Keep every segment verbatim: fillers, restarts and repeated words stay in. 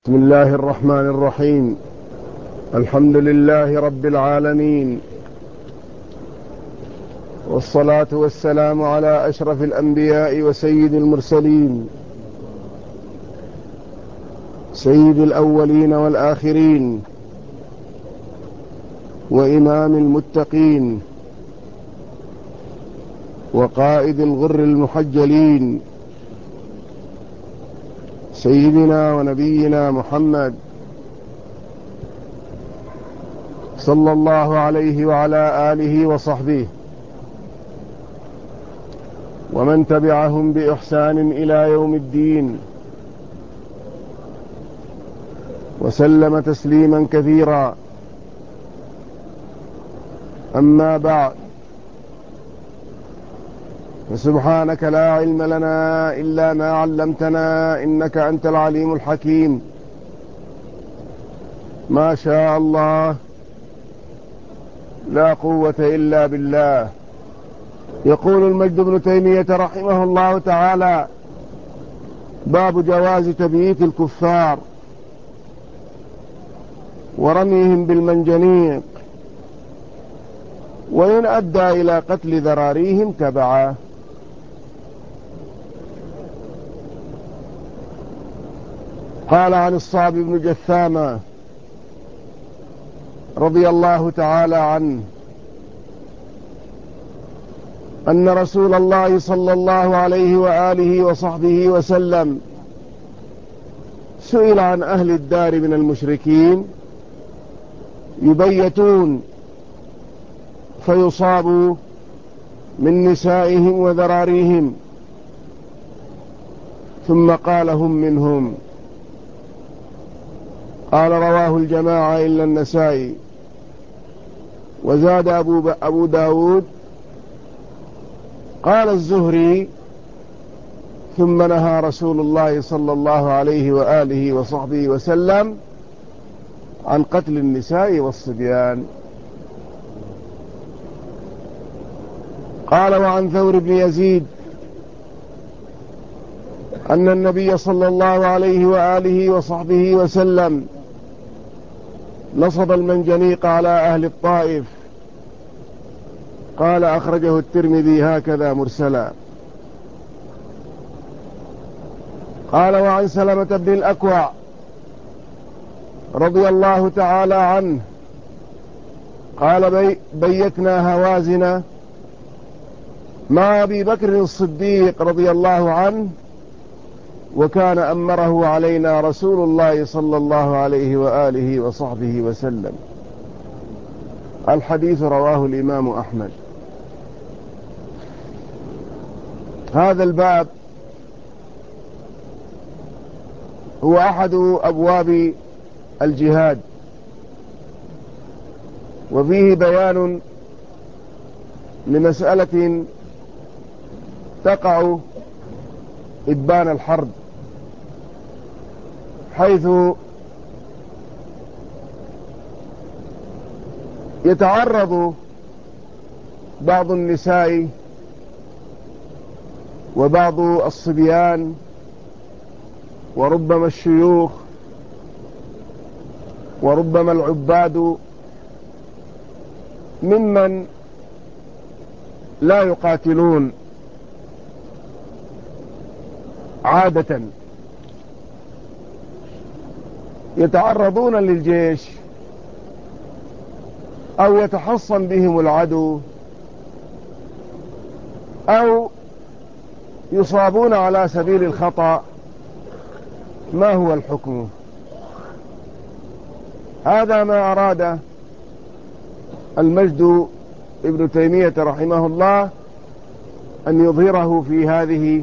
بسم الله الرحمن الرحيم. الحمد لله رب العالمين، والصلاة والسلام على أشرف الأنبياء وسيد المرسلين، سيد الأولين والآخرين، وإمام المتقين، وقائد الغر المحجلين، سيدنا ونبينا محمد صلى الله عليه وعلى آله وصحبه ومن تبعهم بإحسان إلى يوم الدين، وسلم تسليما كثيرا. أما بعد، فسبحانك لا علم لنا إلا ما علمتنا، إنك أنت العليم الحكيم. ما شاء الله، لا قوة إلا بالله. يقول المجد بن تيمية رحمه الله تعالى: باب جواز تبييت الكفار ورميهم بالمنجنيق، وإن أدى إلى قتل ذراريهم تبعا. قال عن الصعب بن جثامة رضي الله تعالى عنه أن رسول الله صلى الله عليه وآله وصحبه وسلم سئل عن أهل الدار من المشركين يبيتون فيصابوا من نسائهم وذراريهم، ثم قال: هم منهم. قال: رواه الجماعة إلا النسائي. وزاد أبو, أبو داود: قال الزهري: ثم نهى رسول الله صلى الله عليه وآله وصحبه وسلم عن قتل النساء والصبيان. قال: وعن ثور بن يزيد أن النبي صلى الله عليه وآله وصحبه وسلم نصب المنجنيق على أهل الطائف. قال: أخرجه الترمذي هكذا مرسلا. قال: وعن سلمة بن الأكوع رضي الله تعالى عنه قال: بي بيتنا هوازن مع أبي بكر الصديق رضي الله عنه، وكان أمره علينا رسول الله صلى الله عليه وآله وصحبه وسلم. الحديث رواه الإمام أحمد. هذا الباب هو أحد أبواب الجهاد، وفيه بيان لمسألة تقع إبان الحرب، حيث يتعرض بعض النساء وبعض الصبيان وربما الشيوخ وربما العباد ممن لا يقاتلون عادة، يتعرضون للجيش أو يتحصن بهم العدو أو يصابون على سبيل الخطأ. ما هو الحكم؟ هذا ما أراد المجد ابن تيمية رحمه الله أن يظهره في هذه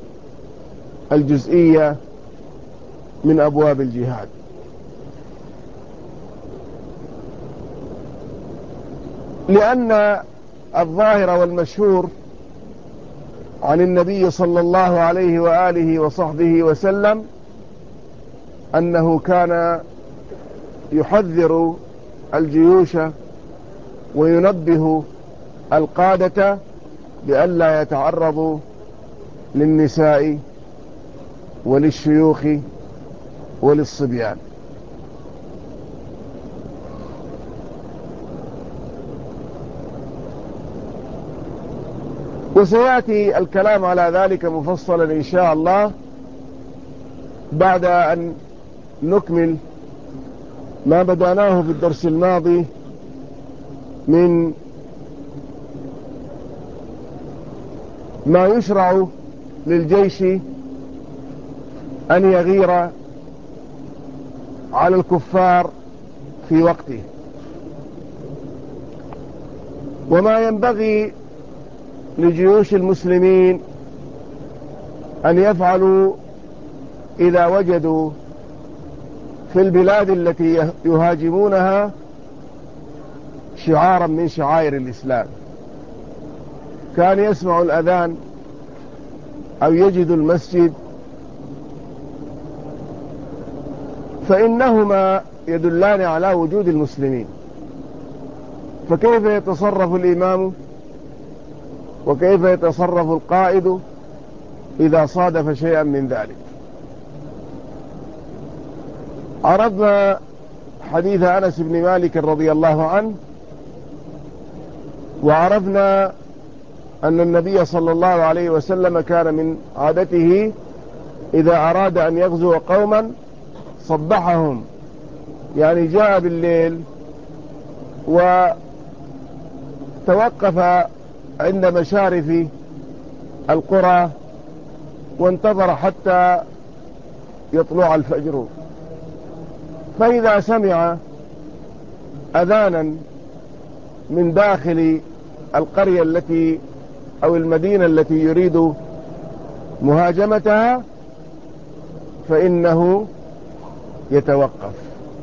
الجزئية من أبواب الجهاد. لأن الظاهر والمشهور عن النبي صلى الله عليه وآله وصحبه وسلم أنه كان يحذر الجيوش وينبه القادة بألا يتعرضوا للنساء وللشيوخ وللصبيان. وسيأتي الكلام على ذلك مفصلا إن شاء الله بعد أن نكمل ما بدأناه في الدرس الماضي من ما يشرع للجيش أن يغير على الكفار في وقته، وما ينبغي لجيوش المسلمين أن يفعلوا إذا وجدوا في البلاد التي يهاجمونها شعارا من شعائر الإسلام، كان يسمع الأذان أو يجد المسجد، فإنهما يدلان على وجود المسلمين. فكيف يتصرف الإمام وكيف يتصرف القائد إذا صادف شيئا من ذلك؟ عرضنا حديث أنس بن مالك رضي الله عنه، وعرفنا أن النبي صلى الله عليه وسلم كان من عادته إذا أراد أن يغزو قوما صبحهم، يعني جاء بالليل وتوقف عند مشارف القرى وانتظر حتى يطلع الفجر، فإذا سمع أذانا من داخل القرية التي أو المدينة التي يريد مهاجمتها فإنه يتوقف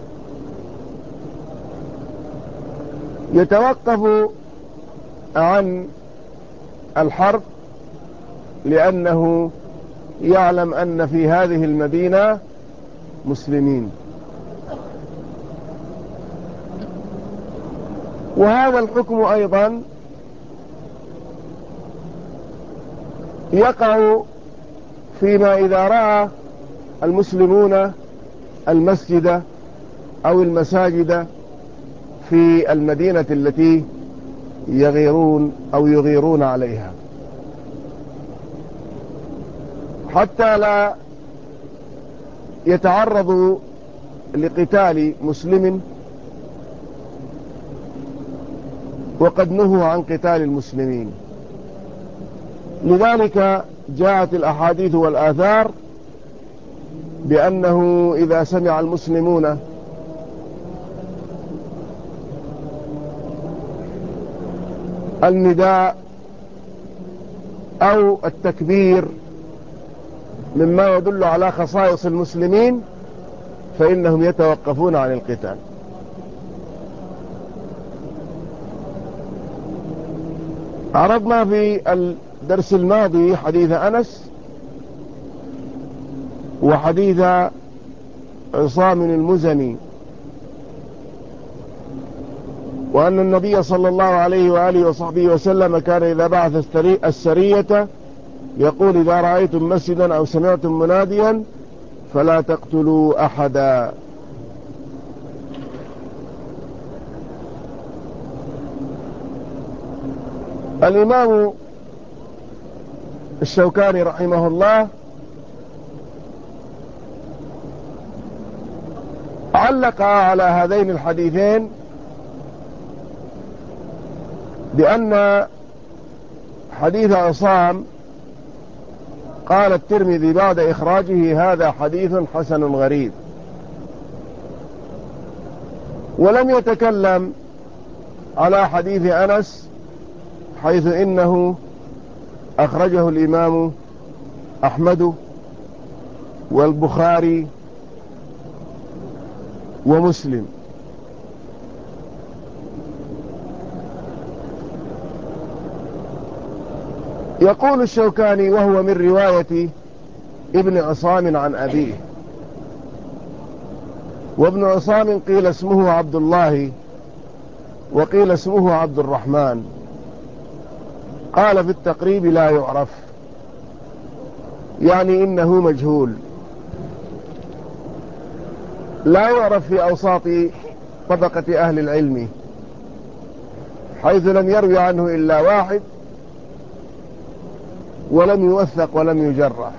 يتوقف عن الحرب، لأنه يعلم أن في هذه المدينة مسلمين. وهذا الحكم أيضا يقع فيما إذا رأى المسلمون المسجد أو المساجد في المدينة التي يغيرون أو يغيرون عليها، حتى لا يتعرضوا لقتال مسلم وقد نهوا عن قتال المسلمين. لذلك جاءت الأحاديث والآثار بأنه إذا سمع المسلمون النداء أو التكبير مما يدل على خصائص المسلمين فإنهم يتوقفون عن القتال. عرضنا في الدرس الماضي حديث أنس وحديث عصام المزني، وأن النبي صلى الله عليه وآله وصحبه وسلم كان إذا بعث السرية يقول: إذا رأيتم مسجدا أو سمعتم مناديا فلا تقتلوا أحدا. الإمام الشوكاني رحمه الله علق على هذين الحديثين بأن حديث عصام قال الترمذي بعد إخراجه: هذا حديث حسن غريب، ولم يتكلم على حديث أنس حيث إنه أخرجه الإمام أحمد والبخاري ومسلم. يقول الشوكاني: وهو من رواية ابن عصام عن أبيه، وابن عصام قيل اسمه عبد الله وقيل اسمه عبد الرحمن، قال في التقريب: لا يعرف، يعني إنه مجهول. لا يعرف في أوساط طبقة أهل العلم، حيث لم يروي عنه إلا واحد ولم يوثق ولم يجرح.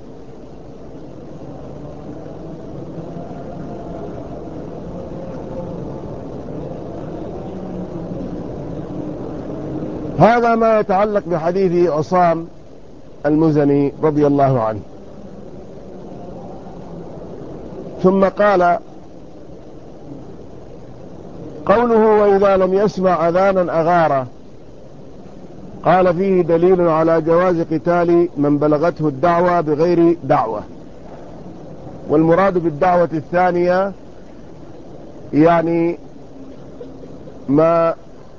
هذا ما يتعلق بحديث عصام المزني رضي الله عنه. ثم قال: قوله وإذا لم يسمع أذانا أغارا، قال فيه دليل على جواز قتال من بلغته الدعوة بغير دعوة. والمراد بالدعوة الثانية يعني ما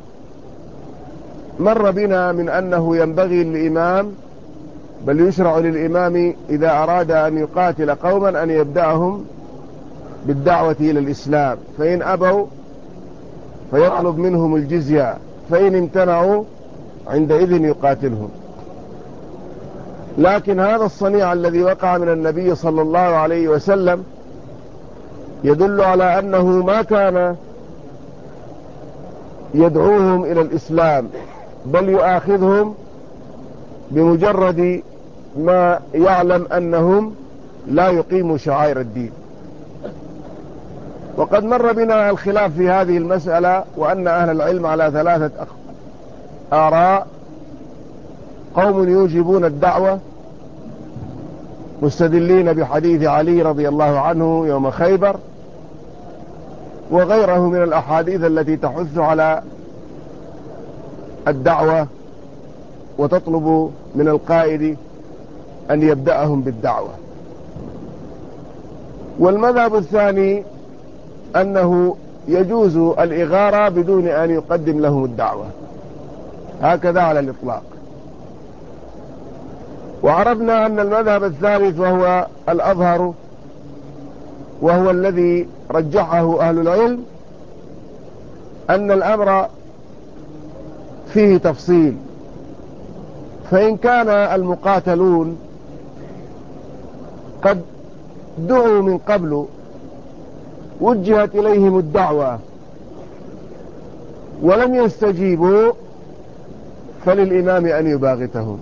مر بنا من أنه ينبغي للإمام، بل يشرع للإمام إذا أراد أن يقاتل قوما أن يبدأهم بالدعوة إلى الإسلام، فإن أبوا فيطلب منهم الجزية، فإن امتنعوا عندئذ يقاتلهم. لكن هذا الصنيع الذي وقع من النبي صلى الله عليه وسلم يدل على أنه ما كان يدعوهم إلى الإسلام، بل يؤاخذهم بمجرد ما يعلم أنهم لا يقيموا شعائر الدين. وقد مر بنا الخلاف في هذه المسألة، وأن أهل العلم على ثلاثة آراء: قوم يوجبون الدعوة مستدلين بحديث علي رضي الله عنه يوم خيبر وغيره من الأحاديث التي تحث على الدعوة وتطلب من القائد أن يبدأهم بالدعوة. والمذهب الثاني أنه يجوز الإغارة بدون أن يقدم لهم الدعوة، هكذا على الإطلاق. وعرفنا أن المذهب الثالث وهو الأظهر وهو الذي رجحه أهل العلم، أن الأمر فيه تفصيل، فإن كان المقاتلون قد دعوا من قبل وجهت إليهم الدعوة ولم يستجيبوا فللإمام أن يباغتهم.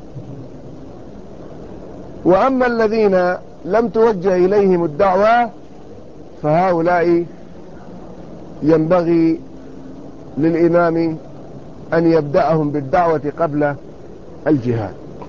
وأما الذين لم توجه إليهم الدعوة فهؤلاء ينبغي للإمام أن يبدأهم بالدعوة قبل الجهاد.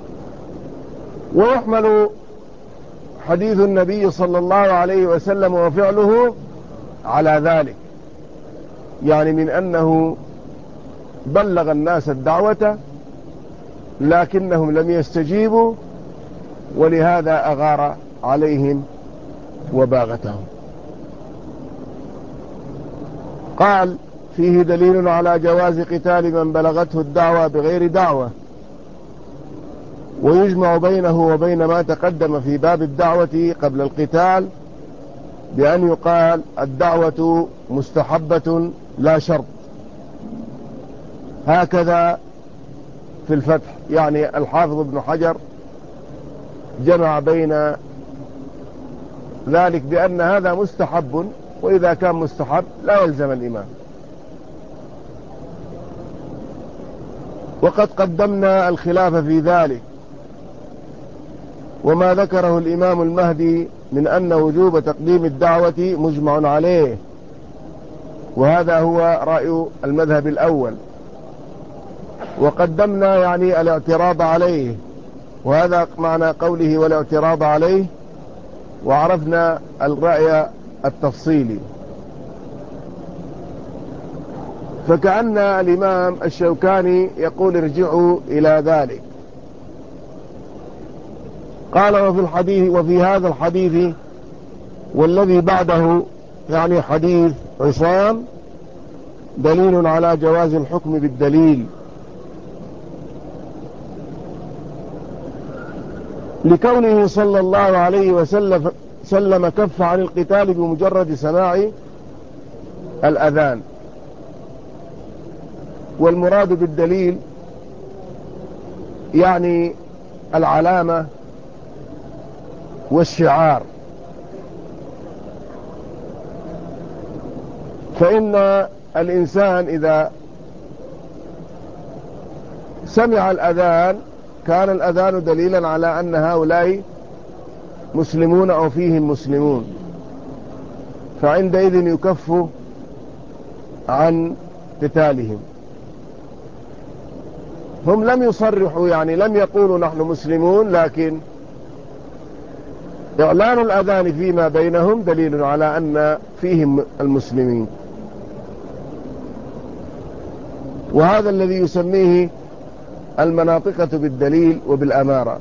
ويحمل حديث النبي صلى الله عليه وسلم وفعله على ذلك، يعني من أنه بلغ الناس الدعوة لكنهم لم يستجيبوا، ولهذا أغار عليهم وباغتهم. قال: فيه دليل على جواز قتال من بلغته الدعوة بغير دعوة، ويجمع بينه وبين ما تقدم في باب الدعوة قبل القتال بأن يقال الدعوة مستحبة لا شرط، هكذا في الفتح. يعني الحافظ ابن حجر جمع بين ذلك بأن هذا مستحب، وإذا كان مستحب لا يلزم الإمام. وقد قدمنا الخلاف في ذلك، وما ذكره الإمام المهدي من أن وجوب تقديم الدعوة مجمع عليه، وهذا هو رأي المذهب الأول. وقدمنا يعني الاعتراض عليه، وهذا معنى قوله والاعتراض عليه، وعرفنا الرأي التفصيلي. فكأن الإمام الشوكاني يقول ارجعوا إلى ذلك. قال: وفي الحديث وفي هذا الحديث والذي بعده، يعني حديث عصام، دليل على جواز الحكم بالدليل، لكونه صلى الله عليه وسلم سلم كف عن القتال بمجرد سماع الأذان. والمراد بالدليل يعني العلامة والشعار. فإن الإنسان إذا سمع الأذان كان الأذان دليلا على أن هؤلاء مسلمون أو فيهم مسلمون، فعندئذ يكف عن قتالهم. هم لم يصرحوا، يعني لم يقولوا نحن مسلمون، لكن إعلان الأذان فيما بينهم دليل على أن فيهم المسلمين، وهذا الذي يسميه المناطقة بالدليل وبالأمارة.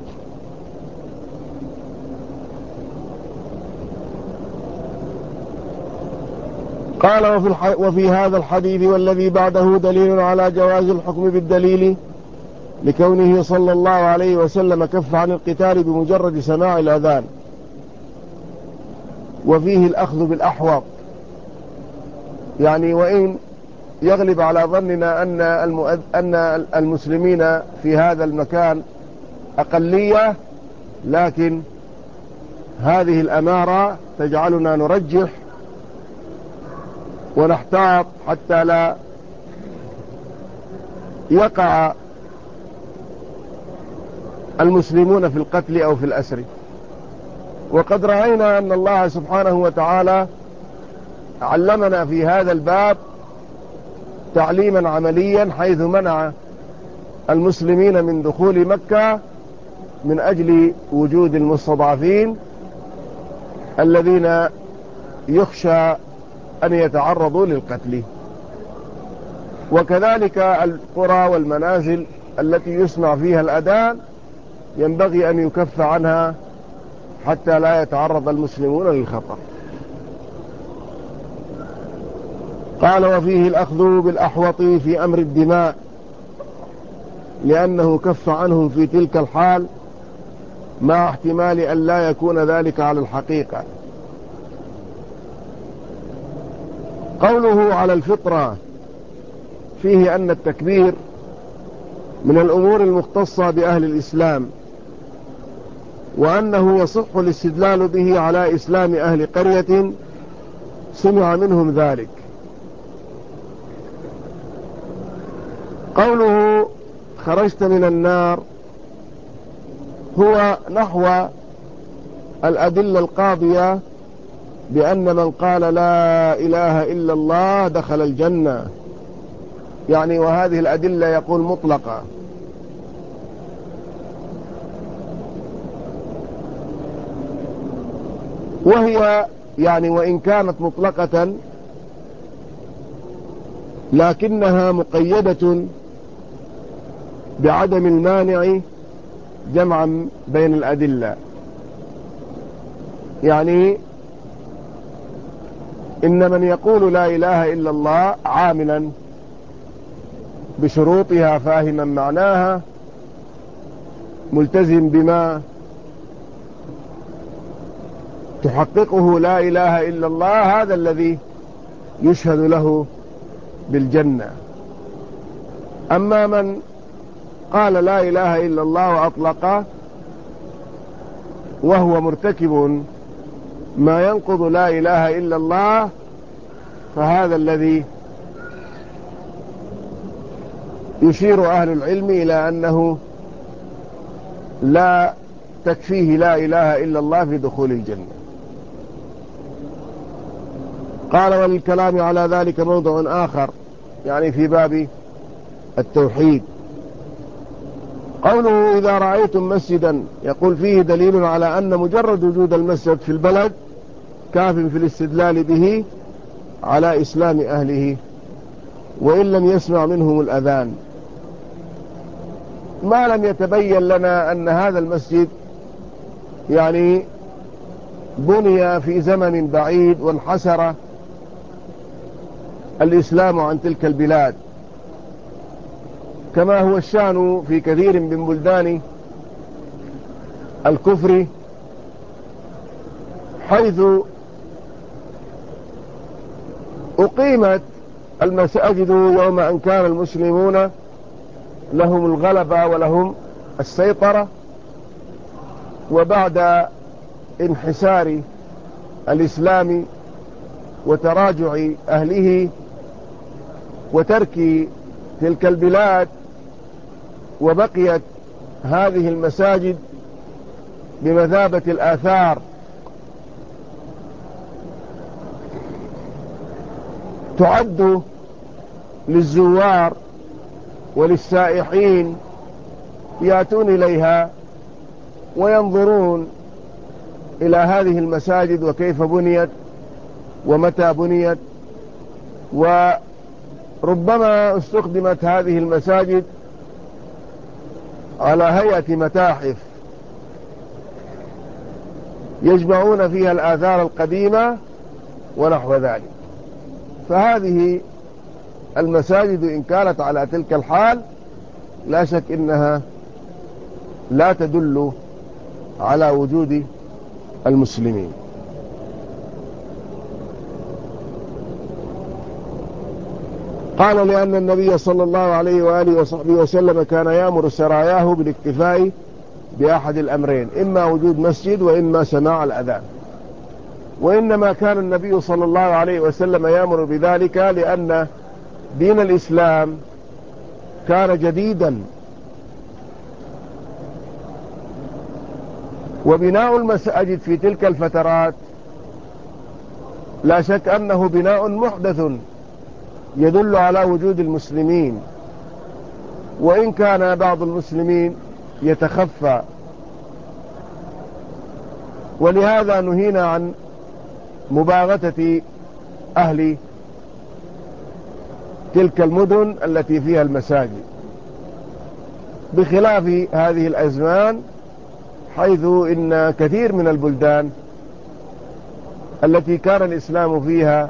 قال وفي, الح... وفي هذا الحديث والذي بعده دليل على جواز الحكم بالدليل لكونه صلى الله عليه وسلم كف عن القتال بمجرد سماع الأذان، وفيه الأخذ بالأحوط، يعني وإن يغلب على ظننا أن, المؤذ... أن المسلمين في هذا المكان أقلية، لكن هذه الأمارة تجعلنا نرجح ونحتاط حتى لا يقع المسلمون في القتل أو في الأسر. وقد رأينا أن الله سبحانه وتعالى علمنا في هذا الباب تعليما عمليا، حيث منع المسلمين من دخول مكة من أجل وجود المستضعفين الذين يخشى أن يتعرضوا للقتل. وكذلك القرى والمنازل التي يسمع فيها الأذان ينبغي أن يكف عنها حتى لا يتعرض المسلمون للخطر. قال وفيه الأخذ بالأحوط في أمر الدماء، لأنه كف عنهم في تلك الحال مع احتمال أن لا يكون ذلك على الحقيقة. قوله على الفطرة فيه أن التكبير من الأمور المختصة بأهل الإسلام، وأنه يصح الاستدلال به على إسلام أهل قرية سمع منهم ذلك. قوله خرجت من النار هو نحو الأدلة القاضية بأن من قال لا إله إلا الله دخل الجنة، يعني وهذه الأدلة يقول مطلقة، وهي يعني وإن كانت مطلقة لكنها مقيدة بعدم المانع جمعا بين الأدلة. يعني إن من يقول لا إله إلا الله عاملا بشروطها فاهما معناها ملتزم بما تحققه لا إله إلا الله، هذا الذي يشهد له بالجنة. أما من قال لا إله إلا الله وأطلقه وهو مرتكب ما ينقض لا إله إلا الله، فهذا الذي يشير أهل العلم إلى أنه لا تكفيه لا إله إلا الله في دخول الجنة. قال وللكلام على ذلك موضع آخر، يعني في باب التوحيد. قوله إذا رأيتم مسجدا يقول فيه دليل على أن مجرد وجود المسجد في البلد كاف في الاستدلال به على إسلام أهله وإن لم يسمع منهم الأذان، ما لم يتبين لنا أن هذا المسجد يعني بني في زمن بعيد وانحسر الإسلام عن تلك البلاد، كما هو الشأن في كثير من بلدان الكفر، حيث أقيمت المساجد يوم أن كان المسلمون لهم الغلبة ولهم السيطرة، وبعد انحسار الإسلام وتراجع أهله وترك تلك البلاد، وبقيت هذه المساجد بمثابة الآثار تعد للزوار وللسائحين يأتون إليها وينظرون إلى هذه المساجد وكيف بنيت ومتى بنيت. وربما استخدمت هذه المساجد على هيئة متاحف يجمعون فيها الآثار القديمة ونحو ذلك. فهذه المساجد إن كانت على تلك الحال لا شك إنها لا تدل على وجود المسلمين. قال لأن النبي صلى الله عليه وآله وصحبه وسلم كان يأمر سراياه بالاكتفاء بأحد الأمرين، إما وجود مسجد وإما سماع الأذان. وإنما كان النبي صلى الله عليه وسلم يأمر بذلك لأن دين الإسلام كان جديدا، وبناء المساجد في تلك الفترات لا شك أنه بناء محدث يدل على وجود المسلمين، وإن كان بعض المسلمين يتخفى. ولهذا نهينا عن مباغتة أهل تلك المدن التي فيها المساجد، بخلاف هذه الأزمان حيث إن كثير من البلدان التي كان الإسلام فيها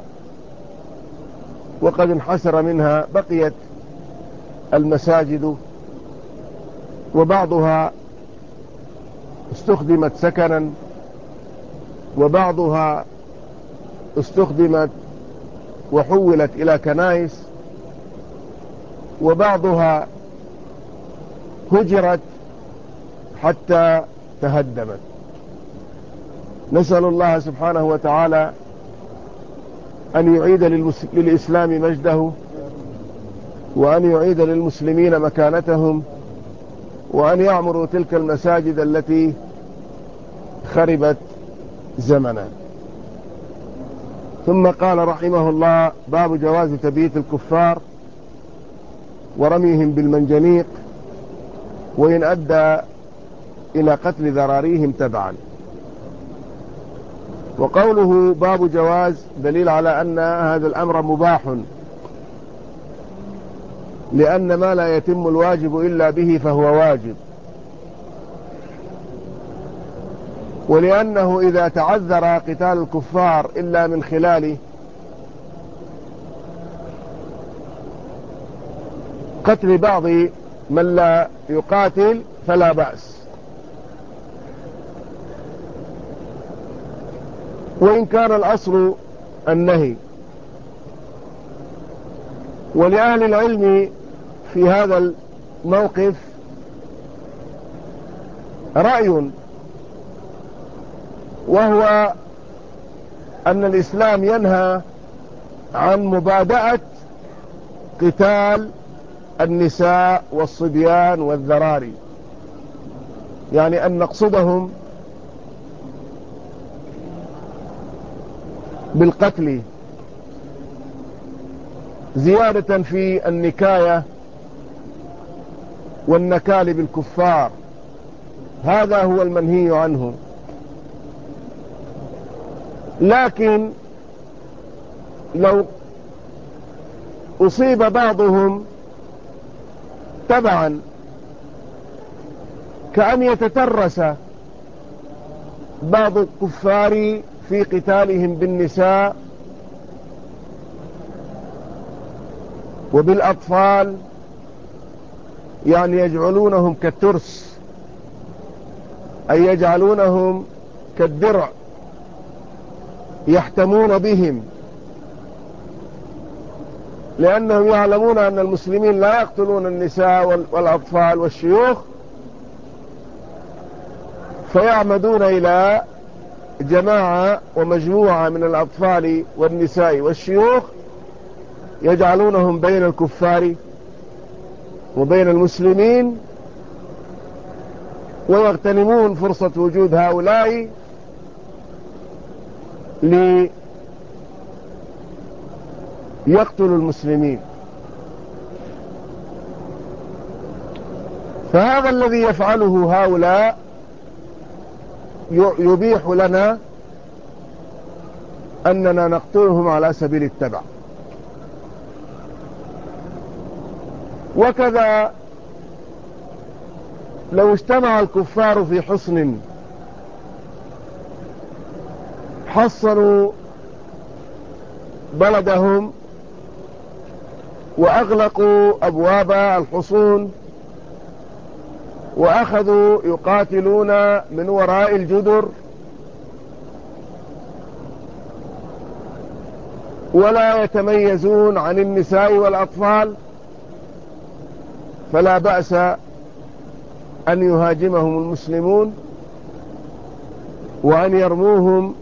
وقد انحسر منها بقيت المساجد، وبعضها استخدمت سكنا، وبعضها استخدمت وحولت إلى كنائس، وبعضها هجرت حتى تهدمت. نسأل الله سبحانه وتعالى أن يعيد للإسلام مجده، وأن يعيد للمسلمين مكانتهم، وأن يعمروا تلك المساجد التي خربت زمنا. ثم قال رحمه الله: باب جواز تبييت الكفار ورميهم بالمنجنيق وإن أدى إلى قتل ذراريهم تبعا. وقوله باب جواز دليل على أن هذا الأمر مباح، لأن ما لا يتم الواجب إلا به فهو واجب، ولأنه إذا تعذر قتال الكفار إلا من خلال قتل بعض من لا يقاتل فلا بأس، وإن كان الأصل النهي. ولأهل العلم في هذا الموقف رأي، وهو أن الإسلام ينهى عن مبادئة قتال النساء والصبيان والذراري، يعني أن نقصدهم بالقتل زيادة في النكاية والنكال بالكفار، هذا هو المنهي عنه. لكن لو أصيب بعضهم تبعا، كأن يتترس بعض الكفار في قتالهم بالنساء وبالأطفال، يعني يجعلونهم كالترس، أي يجعلونهم كالدرع يحتمون بهم، لأنهم يعلمون أن المسلمين لا يقتلون النساء والأطفال والشيوخ، فيعمدون إلى جماعة ومجموعة من الأطفال والنساء والشيوخ يجعلونهم بين الكفار وبين المسلمين، ويغتنمون فرصة وجود هؤلاء ليقتلوا المسلمين. فهذا الذي يفعله هؤلاء يبيح لنا أننا نقتلهم على سبيل التبع. وكذا لو اجتمع الكفار في حصن حصنوا بلدهم وأغلقوا أبواب الحصون وأخذوا يقاتلون من وراء الجدر ولا يتميزون عن النساء والأطفال، فلا بأس أن يهاجمهم المسلمون وأن يرموهم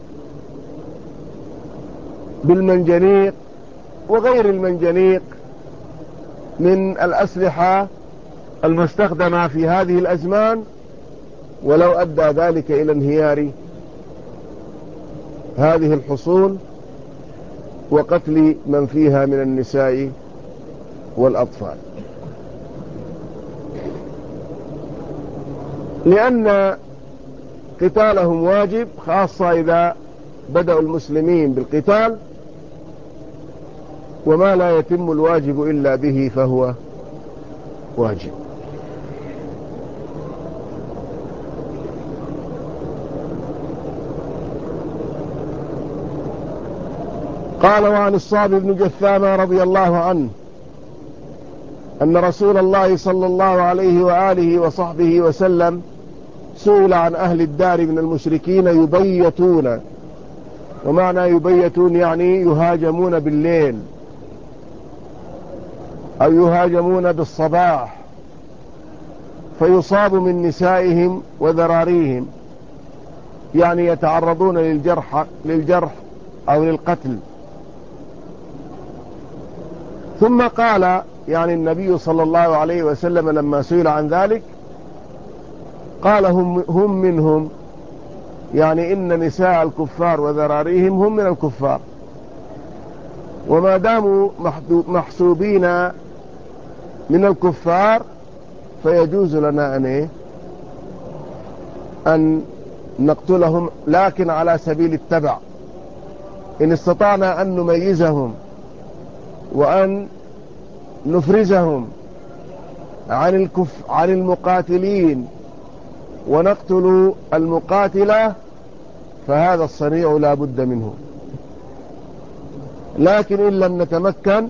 بالمنجنيق وغير المنجنيق من الأسلحة المستخدمة في هذه الأزمان، ولو أدى ذلك إلى انهيار هذه الحصون وقتل من فيها من النساء والأطفال. لأن قتالهم واجب، خاصة إذا بدأوا المسلمين بالقتال، وما لا يتم الواجب إلا به فهو واجب. قال: وعن الصعب بن جثامة رضي الله عنه أن رسول الله صلى الله عليه وآله وصحبه وسلم سئل عن أهل الدار من المشركين يبيتون، ومعنى يبيتون يعني يهاجمون بالليل أو يهاجمون بالصباح، فيصاب من نسائهم وذراريهم، يعني يتعرضون للجرح, للجرح أو للقتل. ثم قال، يعني النبي صلى الله عليه وسلم لما سئل عن ذلك قال: هم, هم منهم، يعني إن نساء الكفار وذراريهم هم من الكفار، وما داموا محسوبين من الكفار فيجوز لنا أن, إيه؟ أن نقتلهم، لكن على سبيل التبع. إن استطعنا أن نميزهم وأن نفرزهم عن الكف عن المقاتلين ونقتل المقاتلة فهذا الصنيع لا بد منه. لكن إن لم نتمكن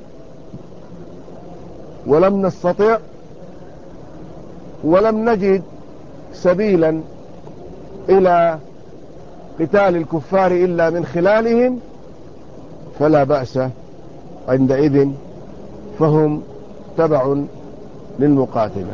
ولم نستطع ولم نجد سبيلا إلى قتال الكفار إلا من خلالهم فلا بأس عندئذ، فهم تبع للمقاتلة.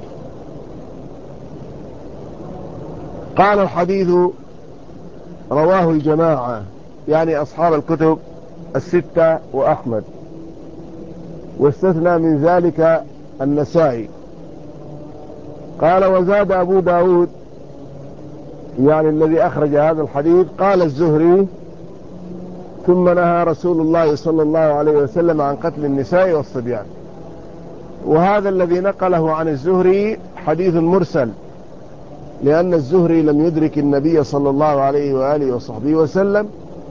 قال: الحديث رواه الجماعة، يعني أصحاب الكتب الستة وأحمد، واستثنى من ذلك النسائي. قال: وزاد أبو داود، يعني الذي أخرج هذا الحديث، قال الزهري: ثم نهى رسول الله صلى الله عليه وسلم عن قتل النساء والصبيان. وهذا الذي نقله عن الزهري حديث مرسل، لأن الزهري لم يدرك النبي صلى الله عليه وآله وصحبه وسلم،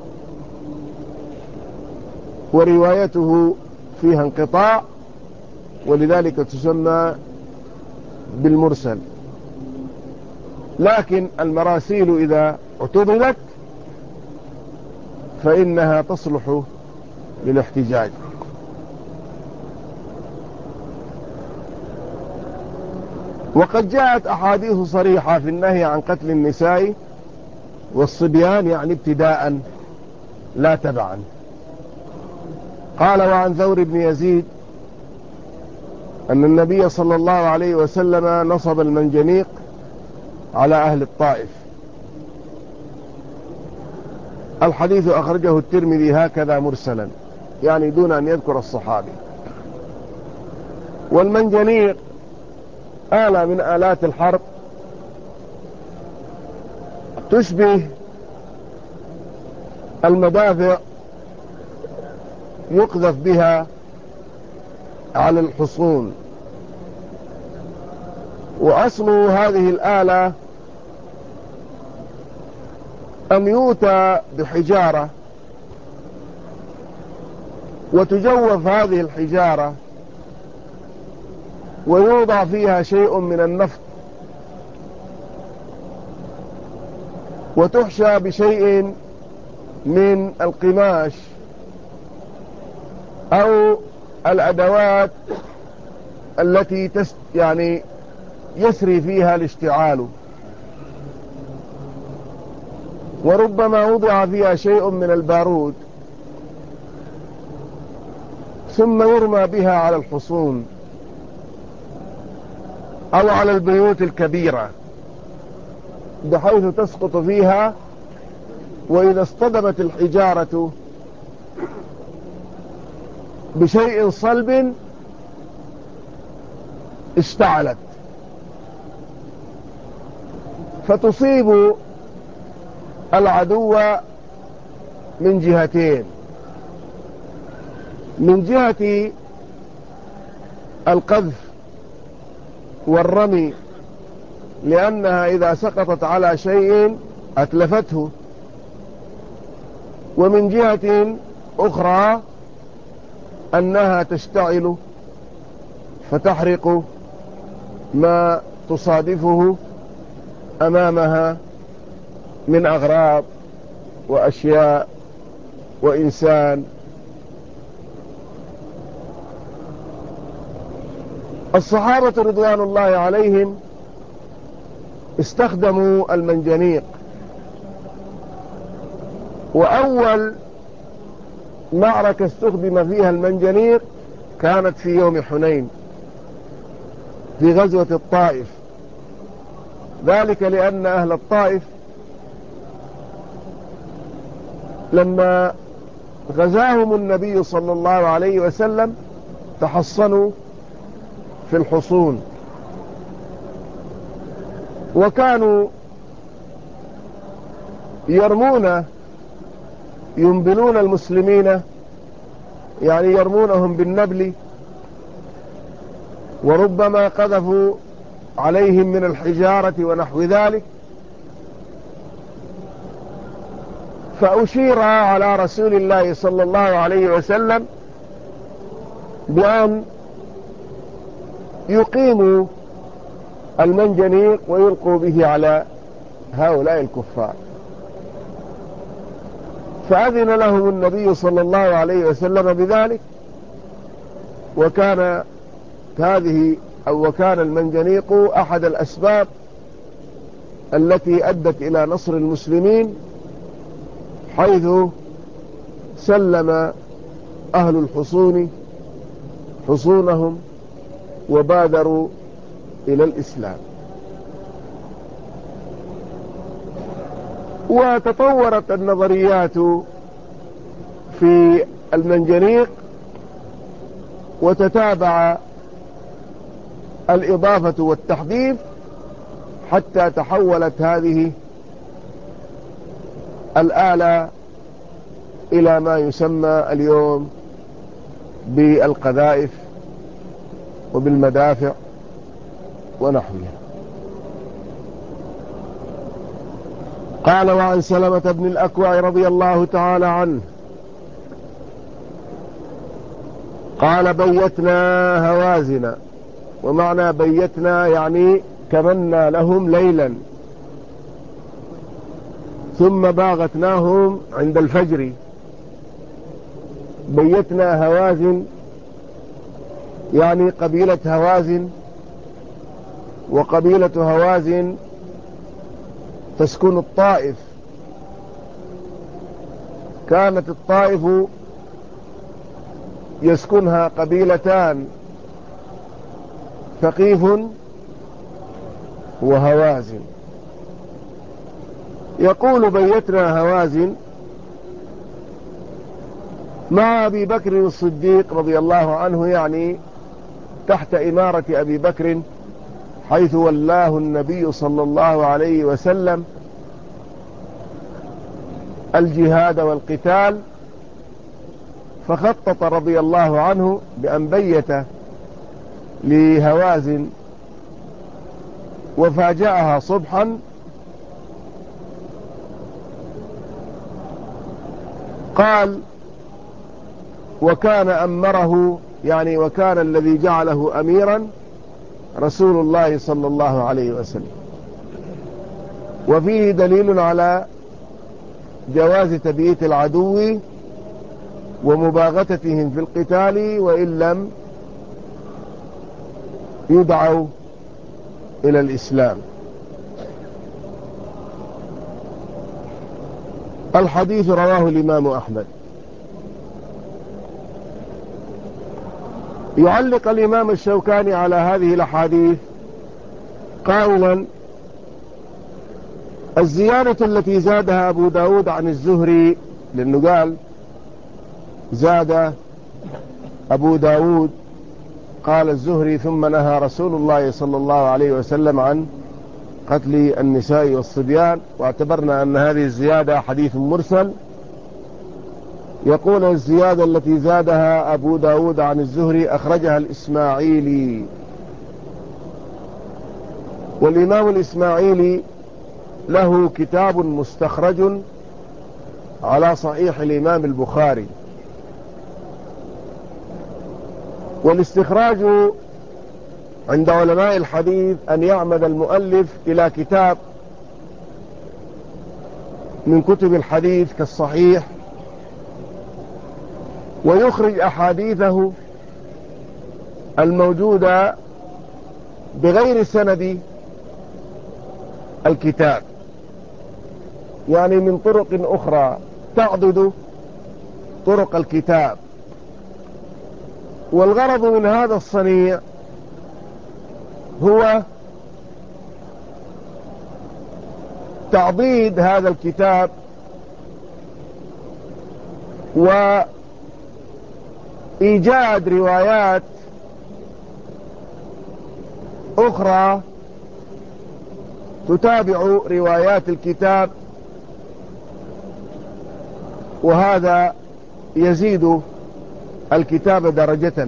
وروايته فيها انقطاع، ولذلك تسمى بالمرسل. لكن المراسيل إذا اعتبرت فإنها تصلح للاحتجاج. وقد جاءت أحاديث صريحة في النهي عن قتل النساء والصبيان، يعني ابتداء لا تبعا. قال: وعن ثور بن يزيد أن النبي صلى الله عليه وسلم نصب المنجنيق على أهل الطائف، الحديث أخرجه الترمذي هكذا مرسلا، يعني دون أن يذكر الصحابي. والمنجنيق آلة من آلات الحرب تشبه المدافع يقذف بها على الحصون. وأصل هذه الآلة أن يؤتى بحجارة وتجوف هذه الحجارة ويوضع فيها شيء من النفط وتحشى بشيء من القماش أو الأدوات التي تست يعني يسري فيها الاشتعال، وربما وضع فيها شيء من البارود، ثم يرمى بها على الحصون أو على البيوت الكبيرة بحيث تسقط فيها، وإذا اصطدمت الحجارة بشيء صلب اشتعلت فتصيب العدو من جهتين: من جهة القذف والرمي، لأنها إذا سقطت على شيء أتلفته، ومن جهة أخرى أنها تشتعل فتحرق ما تصادفه أمامها من أغراض وأشياء وإنسان. الصحابة رضوان الله عليهم استخدموا المنجنيق، وأول معركة استخدم فيها المنجنيق كانت في يوم حنين في غزوة الطائف، ذلك لأن أهل الطائف لما غزاهم النبي صلى الله عليه وسلم تحصنوا في الحصون، وكانوا يرمون ينبلون المسلمين، يعني يرمونهم بالنبل، وربما قذفوا عليهم من الحجارة ونحو ذلك. فأشير على رسول الله صلى الله عليه وسلم بأن يقيموا المنجنيق ويلقوا به على هؤلاء الكفار، فأذن لهم النبي صلى الله عليه وسلم بذلك. وكان هذه أو وكان المنجنيق أحد الأسباب التي أدت إلى نصر المسلمين، حيث سلم أهل الحصون حصونهم وبادروا إلى الإسلام. وتطورت النظريات في المنجنيق، وتتابع الإضافة والتحديث حتى تحولت هذه الآلة إلى ما يسمى اليوم بالقذائف وبالمدافع ونحوها. قال: وعن سلمة بن الأكوع رضي الله تعالى عنه قال: بيتنا هوازن. ومعنى بيتنا يعني كمنا لهم ليلا ثم باغتناهم عند الفجر. بيتنا هوازن يعني قبيلة هوازن، وقبيلة هوازن تسكن الطائف. كانت الطائف يسكنها قبيلتان: ثقيف وهوازن. يقول: بيتنا هوازن مع أبي بكر الصديق رضي الله عنه، يعني تحت إمارة أبي بكر، حيث ولاه النبي صلى الله عليه وسلم الجهاد والقتال، فخطط رضي الله عنه بأن بيت لهوازن وفاجأها صبحا، قال وكان أمره، يعني وكان الذي جعله أميرا رسول الله صلى الله عليه وسلم. وفيه دليل على جواز تبييت العدو ومباغتتهم في القتال وإن لم يدعوا إلى الإسلام. الحديث رواه الإمام أحمد. يعلق الإمام الشوكاني على هذه الأحاديث قائلا: الزيادة التي زادها أبو داود عن الزهري، لأنه قال زاد أبو داود قال الزهري ثم نهى رسول الله صلى الله عليه وسلم عن قتل النساء والصبيان، واعتبرنا أن هذه الزيادة حديث مرسل. يقول الزيادة التي زادها أبو داود عن الزهري أخرجها الإسماعيلي، والإمام الإسماعيلي له كتاب مستخرج على صحيح الإمام البخاري، والاستخراج عند علماء الحديث أن يعمد المؤلف إلى كتاب من كتب الحديث كالصحيح ويخرج أحاديثه الموجودة بغير سند الكتاب، يعني من طرق أخرى تعضد طرق الكتاب. والغرض من هذا الصنيع هو تعضيد هذا الكتاب وإيجاد روايات أخرى تتابع روايات الكتاب، وهذا يزيد الكتاب درجة.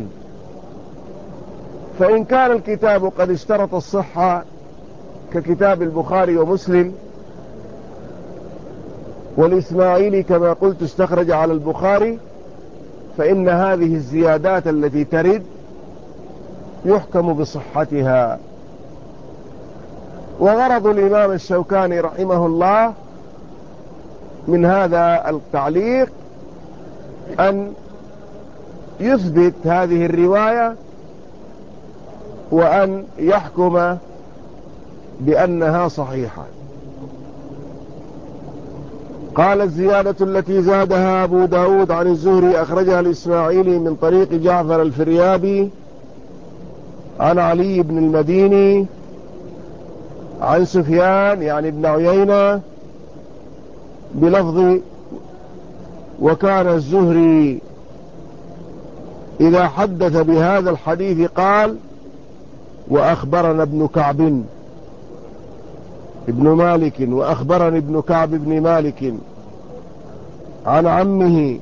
فإن كان الكتاب قد اشترط الصحة ككتاب البخاري ومسلم، والإسماعيلي كما قلت استخرج على البخاري، فإن هذه الزيادات التي ترد يحكم بصحتها. وغرض الإمام الشوكاني رحمه الله من هذا التعليق أن يثبت هذه الرواية وأن يحكم بأنها صحيحة. قال: الزيادة التي زادها أبو داود عن الزهري أخرجها الإسماعيلي من طريق جعفر الفريابي عن علي بن المديني عن سفيان يعني ابن عيينة بلفظ: وكان الزهري إذا حدث بهذا الحديث قال: وأخبرنا ابن كعب ابن مالك وأخبرني ابن كعب بن مالك عن عمه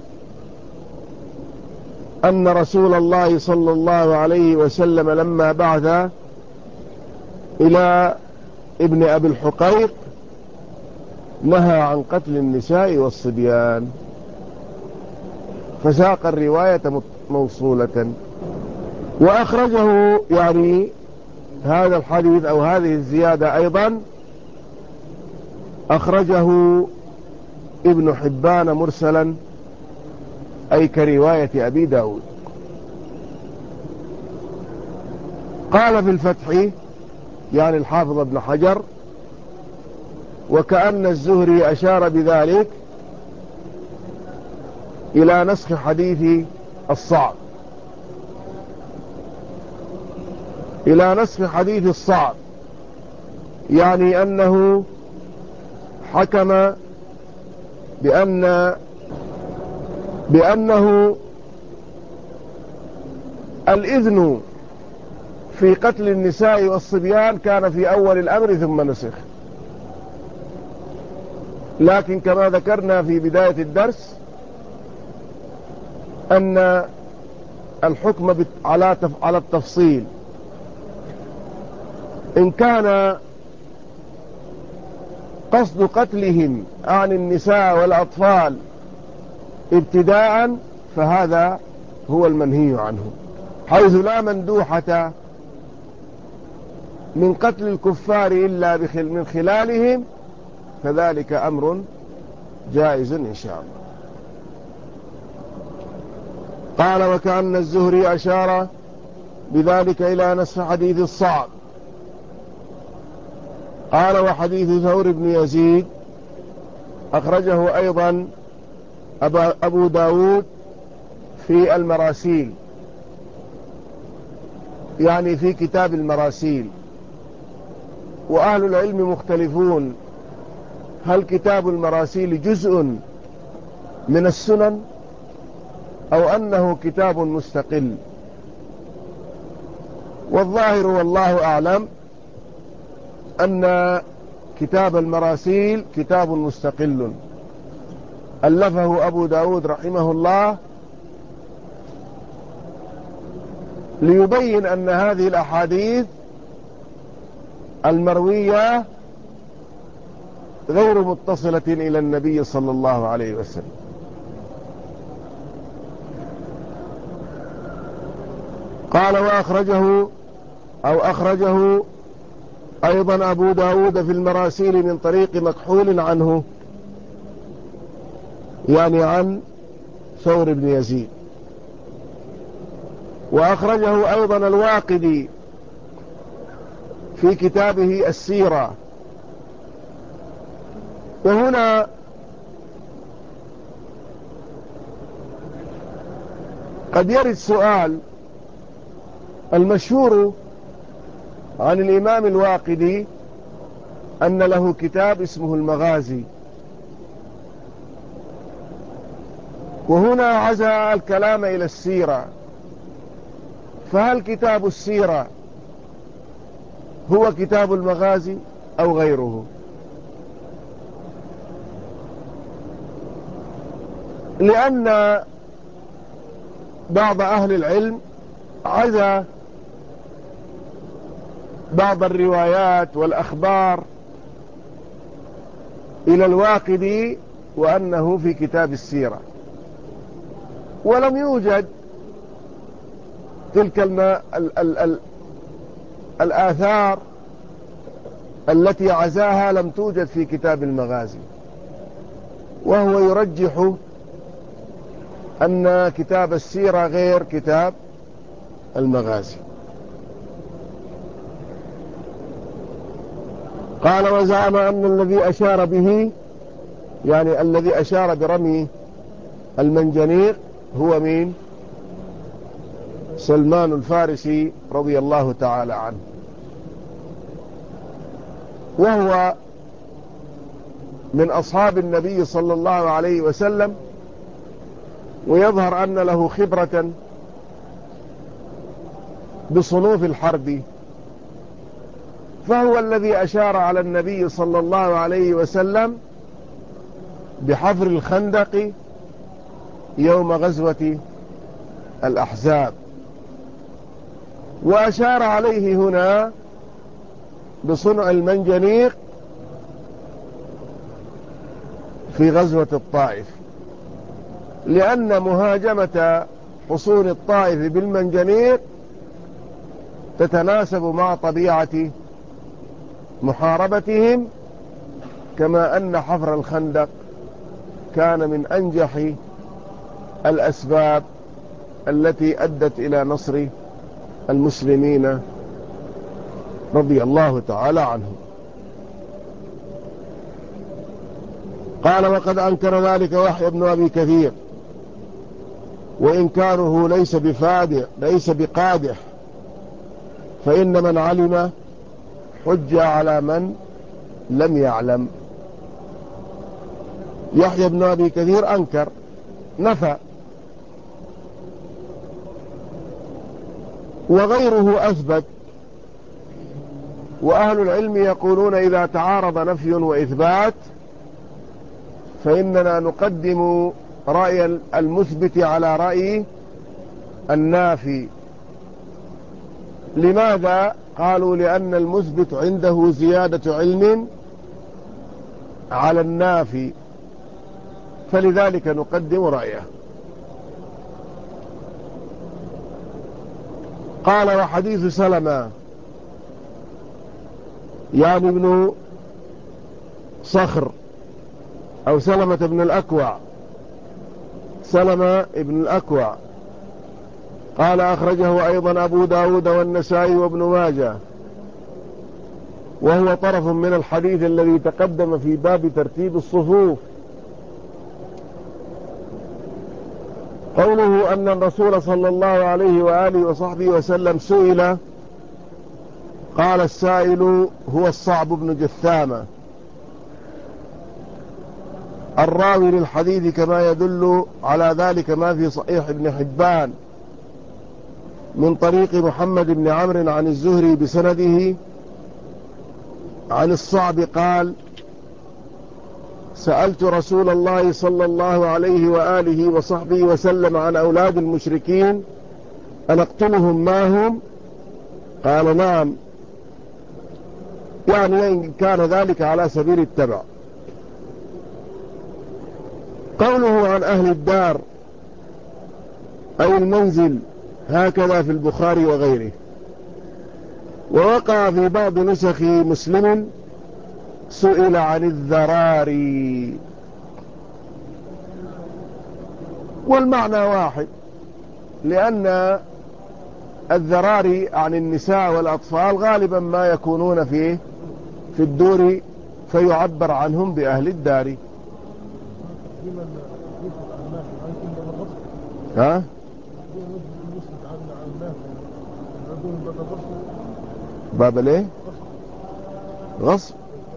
أن رسول الله صلى الله عليه وسلم لما بعث إلى ابن أبي الحقيق نهى عن قتل النساء والصبيان، فساق الرواية موصولة. وأخرجه يعني هذا الحديث أو هذه الزيادة أيضا أخرجه ابن حبان مرسلا، أي كرواية أبي داود. قال في الفتح يعني الحافظ ابن حجر: وكأن الزهري أشار بذلك إلى نسخ حديث الصعب، إلى نسخ حديث الصعب، يعني أنه حكم بأن بأنه الإذن في قتل النساء والصبيان كان في أول الأمر ثم نسخ، لكن كما ذكرنا في بداية الدرس أن الحكم على على التفصيل. إن كان قصد قتلهم عن النساء والأطفال ابتداء فهذا هو المنهي عنه، حيث لا مندوحة من قتل الكفار إلا من خلالهم، فذلك أمر جائز إن شاء الله. قال: وكأن الزهري أشار بذلك إلى نسخ حديث الصعب. قال: وحديث ثور بن يزيد أخرجه أيضا أبو داود في المراسيل، يعني في كتاب المراسيل. وأهل العلم مختلفون، هل كتاب المراسيل جزء من السنن أو أنه كتاب مستقل؟ والظاهر والله أعلم أن كتاب المراسيل كتاب مستقل ألفه أبو داود رحمه الله ليبين أن هذه الأحاديث المروية غير متصلة إلى النبي صلى الله عليه وسلم. قال: وأخرجه أو أخرجه أيضا أبو داود في المراسيل من طريق مكحول عنه، يعني عن ثور بن يزيد. وأخرجه أيضا الواقدي في كتابه السيرة. وهنا قد يرد سؤال: المشهور عن الإمام الواقدي أن له كتاب اسمه المغازي، وهنا عزى الكلام إلى السيرة، فهل كتاب السيرة هو كتاب المغازي أو غيره؟ لأن بعض أهل العلم عزى بعض الروايات والأخبار إلى الواقدي وأنه في كتاب السيرة، ولم يوجد تلك الم... ال... ال... ال... الآثار التي عزاها لم توجد في كتاب المغازي، وهو يرجح أن كتاب السيرة غير كتاب المغازي. قال: وزعم أن الذي أشار به، يعني الذي أشار برمي المنجنيق، هو مين؟ سلمان الفارسي رضي الله تعالى عنه، وهو من أصحاب النبي صلى الله عليه وسلم، ويظهر أن له خبرة بصنوف الحرب، فهو الذي أشار على النبي صلى الله عليه وسلم بحفر الخندق يوم غزوة الأحزاب، وأشار عليه هنا بصنع المنجنيق في غزوة الطائف، لأن مهاجمة حصون الطائف بالمنجنيق تتناسب مع طبيعة محاربتهم، كما أن حفر الخندق كان من أنجح الأسباب التي أدت إلى نصر المسلمين رضي الله تعالى عنهم. قال: وقد أنكر ذلك يحيى بن أبي كثير، وإنكاره ليس بفادح ليس بقادح، فإن من علم حج على من لم يعلم. يحيى بن أبي كثير أنكر، نفى وغيره أثبت. وأهل العلم يقولون إذا تعارض نفي وإثبات فإننا نقدم رأي المثبت على رأي النافي. لماذا؟ قالوا لأن المثبت عنده زيادة علم على النافي، فلذلك نقدم رأيه. قال وحديث سلمة يعني ابن صخر أو سلمة بن الأكوع، سلمة ابن الأكوع، قال أخرجه أيضا أبو داود والنسائي وابن ماجه، وهو طرف من الحديث الذي تقدم في باب ترتيب الصفوف. قوله أن الرسول صلى الله عليه وآله وصحبه وسلم سئل، قال السائل هو الصعب بن جثامة الراوي للحديث، كما يدل على ذلك ما في صحيح ابن حبان من طريق محمد بن عمرو عن الزهري بسنده عن الصعب قال سألت رسول الله صلى الله عليه وآله وصحبه وسلم عن أولاد المشركين أنقتلهم ما هم؟ قال نعم، يعني إن كان ذلك على سبيل التبع. قوله عن أهل الدار أي المنزل هكذا في البخاري وغيره. ووقع في بعض نسخ مسلم سئل عن الذراري، والمعنى واحد، لأن الذراري عن النساء والأطفال غالبا ما يكونون فيه في الدور، فيعبر عنهم بأهل الدار. ها؟ باب ليه؟ غصب.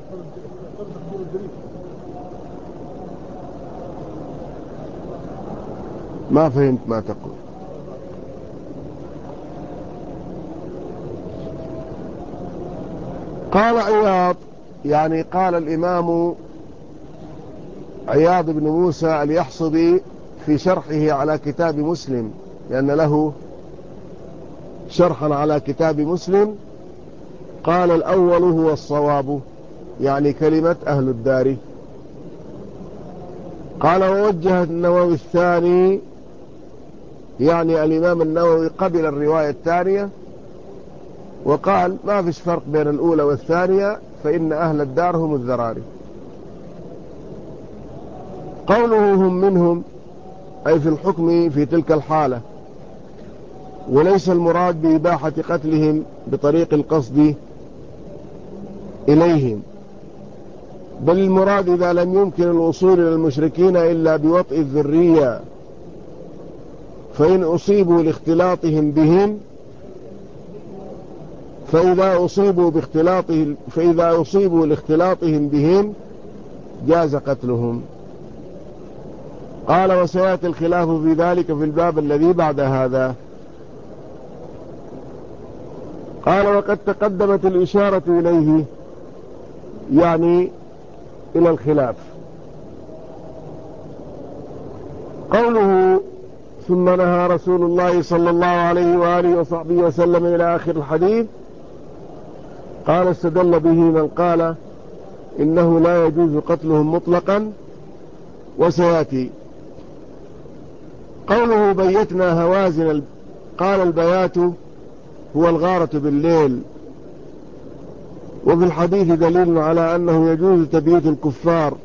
ما فهمت ما تقول. قال عياض، يعني قال الإمام عياض بن موسى اليحصبي في شرحه على كتاب مسلم، لأن له شرحا على كتاب مسلم، قال الأول هو الصواب، يعني كلمة أهل الدار. قال ووجه النووي الثاني، يعني الإمام النووي قبل الرواية الثانية وقال ما فيش فرق بين الأولى والثانية، فإن أهل الدار هم الذراري. قوله هم منهم أي في الحكم في تلك الحالة، وليس المراد بإباحة قتلهم بطريق القصد إليهم، بل المراد إذا لم يمكن الوصول إلى المشركين إلا بوطئ الذرية، فإن أصيبوا لاختلاطهم بهم فإذا أصيبوا باختلاطهم فإذا أصيبوا لاختلاطهم بهم جاز قتلهم. قال وسيأتي الخلاف في ذلك في الباب الذي بعد هذا. قال وقد تقدمت الإشارة إليه، يعني إلى الخلاف. قوله ثم نهى رسول الله صلى الله عليه وآله وصحبه وسلم إلى آخر الحديث، قال استدل به من قال إنه لا يجوز قتلهم مطلقا، وسيأتي. قوله بيتنا هوازن، قال البيات هو الغارة بالليل، وفي الحديث دليل على أنه يجوز تبييت الكفار.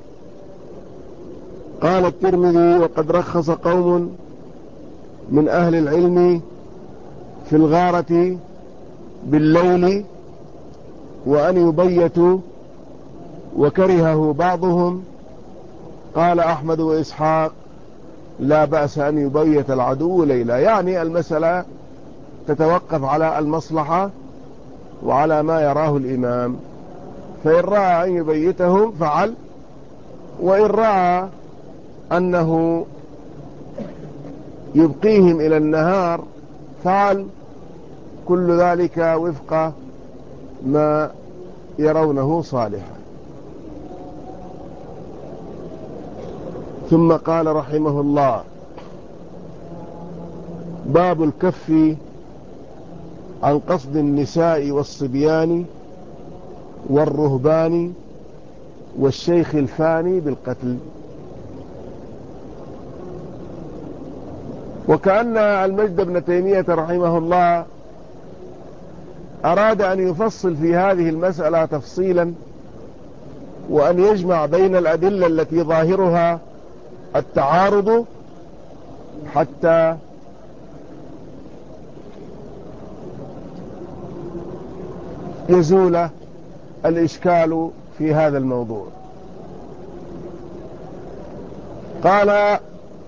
قال الترمذي وقد رخص قوم من أهل العلم في الغارة بالليل وأن يبيتوا، وكرهه بعضهم. قال أحمد وإسحاق لا بأس أن يبيت العدو ليلا، يعني المسألة تتوقف على المصلحة وعلى ما يراه الإمام، فإن رأى أن يبيتهم فعل، وإن رأى أنه يبقيهم إلى النهار فعل، وكل ذلك وفق ما يرونه صالحا. ثم قال رحمه الله: باب الكف عن قصد النساء والصبيان والرهبان والشيخ الفاني بالقتل. وكأن المجد بن تيمية رحمه الله أراد أن يفصل في هذه المسألة تفصيلا، وأن يجمع بين الأدلة التي ظاهرها التعارض حتى يزول الإشكال في هذا الموضوع. قال: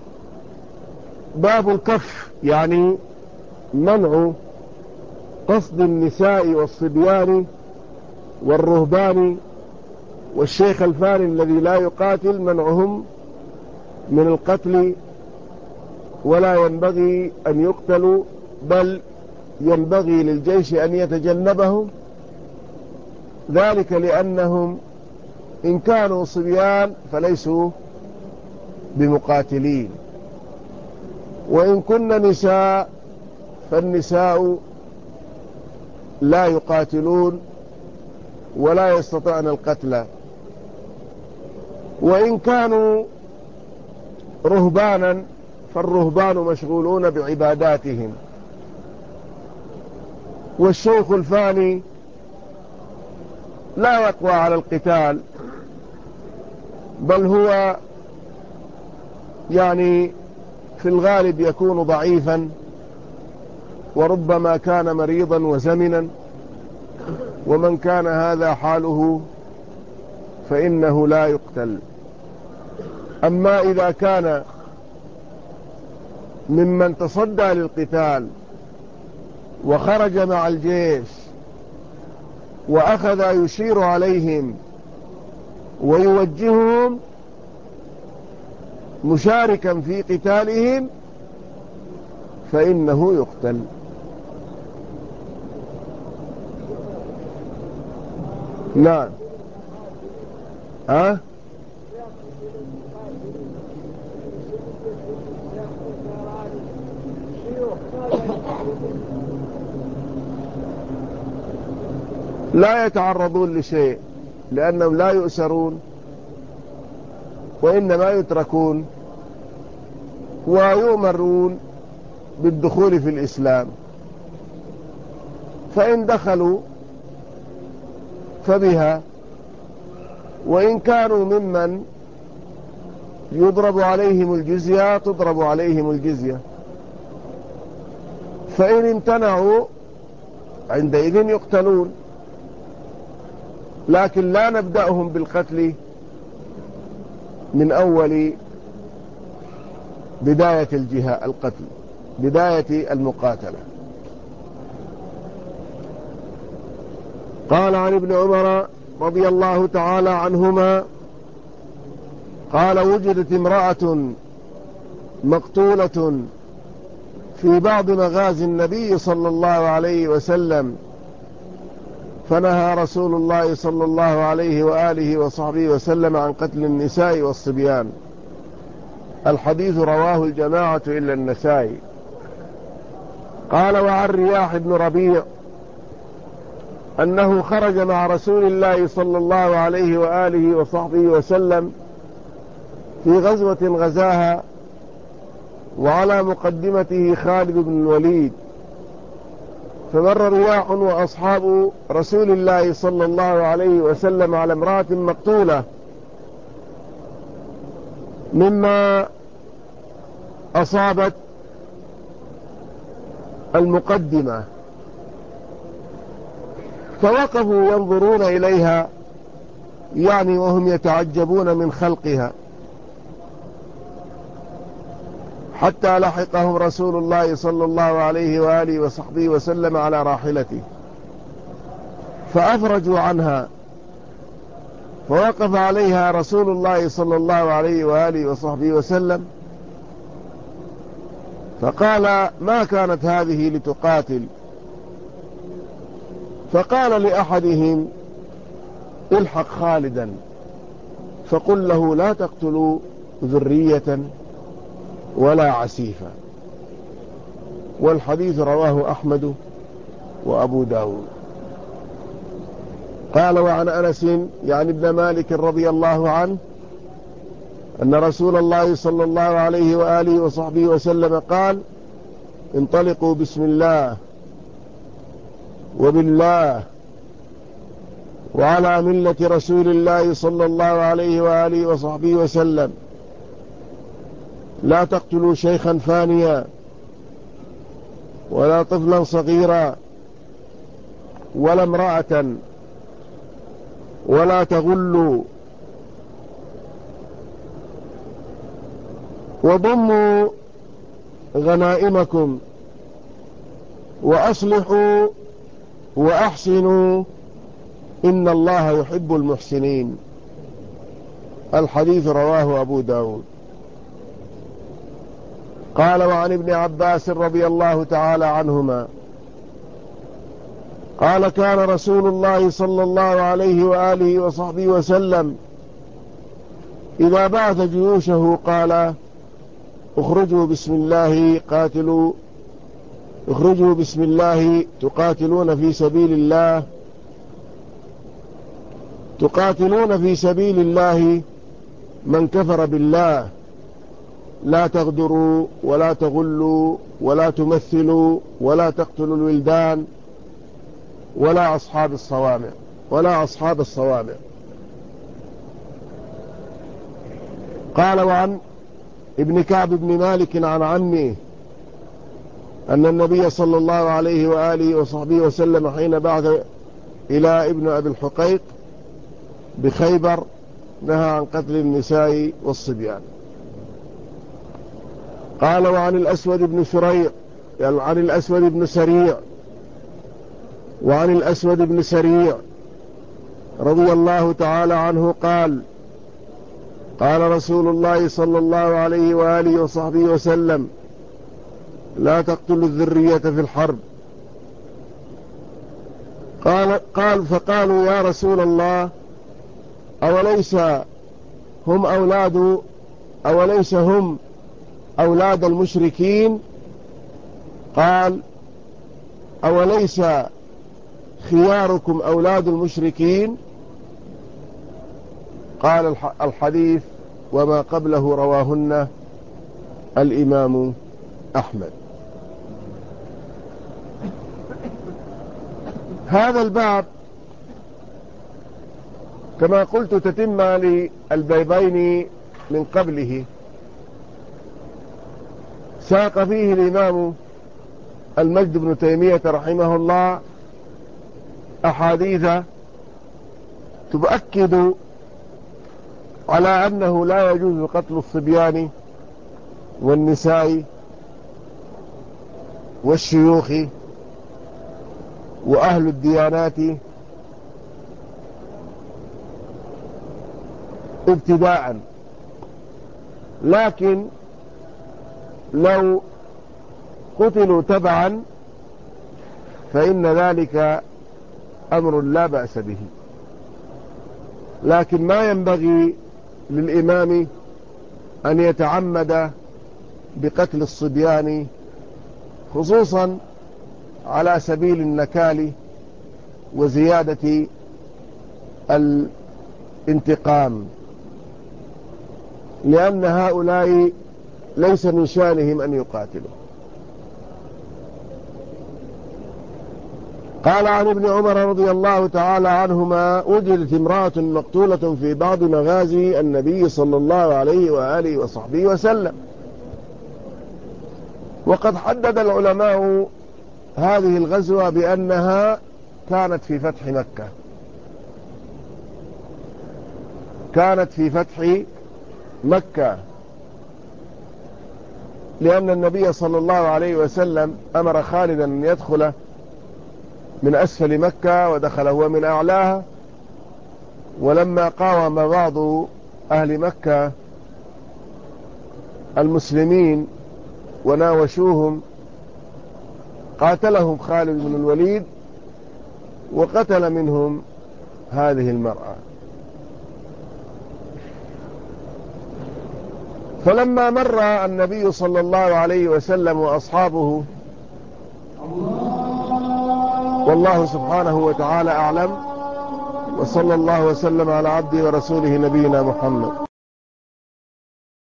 باب الكف يعني منع قصد النساء والصبيان والرهبان والشيخ الفاني الذي لا يقاتل، منعهم من القتل، ولا ينبغي أن يقتلوا، بل ينبغي للجيش أن يتجنبهم، ذلك لأنهم إن كانوا صبيان فليسوا بمقاتلين، وإن كن نساء فالنساء لا يقاتلون ولا يستطيعن القتل، وإن كانوا رهبانا فالرهبان مشغولون بعباداتهم، والشيخ الفاني لا يقوى على القتال، بل هو يعني في الغالب يكون ضعيفا، وربما كان مريضا وزمنا، ومن كان هذا حاله فإنه لا يقتل. أما إذا كان ممن تصدى للقتال وخرج مع الجيش وأخذ يشير عليهم ويوجههم مشاركا في قتالهم فإنه يقتل. نعم. ها؟ لا يتعرضون لشيء، لأنهم لا يؤسرون، وإنما يتركون ويؤمرون بالدخول في الإسلام، فإن دخلوا فبها، وإن كانوا ممن يضرب عليهم الجزية تضرب عليهم الجزية، فإن امتنعوا عندئذ يقتلون، لكن لا نبدأهم بالقتل من أول بداية الجهاد، القتل بداية المقاتلة. قال عن ابن عمر رضي الله تعالى عنهما قال: وجدت امرأة مقتولة في بعض مغازي النبي صلى الله عليه وسلم، فنهى رسول الله صلى الله عليه وآله وصحبه وسلم عن قتل النساء والصبيان. الحديث رواه الجماعة إلا النسائي. قال: وعن رياح بن ربيع أنه خرج مع رسول الله صلى الله عليه وآله وصحبه وسلم في غزوة غزاها، وعلى مقدمته خالد بن الوليد، فمر رياح وأصحاب رسول الله صلى الله عليه وسلم على امرأة مقتولة مما أصابت المقدمة، فوقفوا ينظرون إليها يعني وهم يتعجبون من خلقها، حتى لحقهم رسول الله صلى الله عليه وآله وصحبه وسلم على راحلته، فأفرجوا عنها، فوقف عليها رسول الله صلى الله عليه وآله وصحبه وسلم فقال: ما كانت هذه لتقاتل، فقال لأحدهم: الحق خالدا فقل له لا تقتلوا ذرية ولا عسيفا. والحديث رواه أحمد وأبو داود. قال: وعن أنس يعني ابن مالك رضي الله عنه أن رسول الله صلى الله عليه وآله وصحبه وسلم قال: انطلقوا بسم الله وبالله وعلى ملة رسول الله صلى الله عليه وآله وصحبه وسلم، لا تقتلوا شيخا فانيا ولا طفلا صغيرا ولا امرأة ولا تغلوا، وضموا غنائمكم وأصلحوا وأحسنوا إن الله يحب المحسنين. الحديث رواه أبو داود. قال: وعن ابن عباس رضي الله تعالى عنهما قال: كان رسول الله صلى الله عليه وآله وصحبه وسلم إذا بعث جيوشه قال: اخرجوا بسم الله قاتلوا اخرجوا بسم الله تقاتلون في سبيل الله تقاتلون في سبيل الله من كفر بالله، لا تغدروا ولا تغلوا ولا تمثلوا ولا تقتلوا الولدان ولا أصحاب الصوامع ولا أصحاب الصوامع. قال: وعن ابن كعب بن مالك عن عمه أن النبي صلى الله عليه وآله وصحبه وسلم حين بعث إلى ابن أبي الحقيق بخيبر نهى عن قتل النساء والصبيان. قال: وعن الأسود بن شريع يعني عن الأسود بن سريع وعن الأسود بن سريع رضي الله تعالى عنه قال: قال رسول الله صلى الله عليه وآله وصحبه وسلم: لا تقتلوا الذرية في الحرب. قال, قال فقالوا: يا رسول الله، أوليس هم أولاد أوليس هم أولاد المشركين؟ قال: أوليس خياركم أولاد المشركين؟ قال الحديث وما قبله رواهن الإمام أحمد. هذا الباب كما قلت تتم للبيبين من قبله، ساق فيه الإمام المجد بن تيمية رحمه الله أحاديث تؤكد على أنه لا يجوز قتل الصبيان والنساء والشيوخ وأهل الديانات ابتداء، لكن لو قتلوا تبعا فإن ذلك أمر لا بأس به. لكن ما ينبغي للإمام أن يتعمد بقتل الصبيان خصوصا على سبيل النكال وزيادة الانتقام، لأن هؤلاء ليس من شأنهم أن يقاتلوا. قال: عن ابن عمر رضي الله تعالى عنهما: وجدت امرأة مقتولة في بعض مغازي النبي صلى الله عليه وآله وصحبه وسلم. وقد حدد العلماء هذه الغزوة بأنها كانت في فتح مكة كانت في فتح مكة لأن النبي صلى الله عليه وسلم أمر خالدا أن يدخل من أسفل مكة ودخل هو من أعلاها، ولما قاوم بعض أهل مكة المسلمين وناوشوهم قاتلهم خالد بن الوليد وقتل منهم هذه المرأة. فلما مر النبي صلى الله عليه وسلم وأصحابه، والله سبحانه وتعالى أعلم، وصلى الله وسلم على عبده ورسوله نبينا محمد.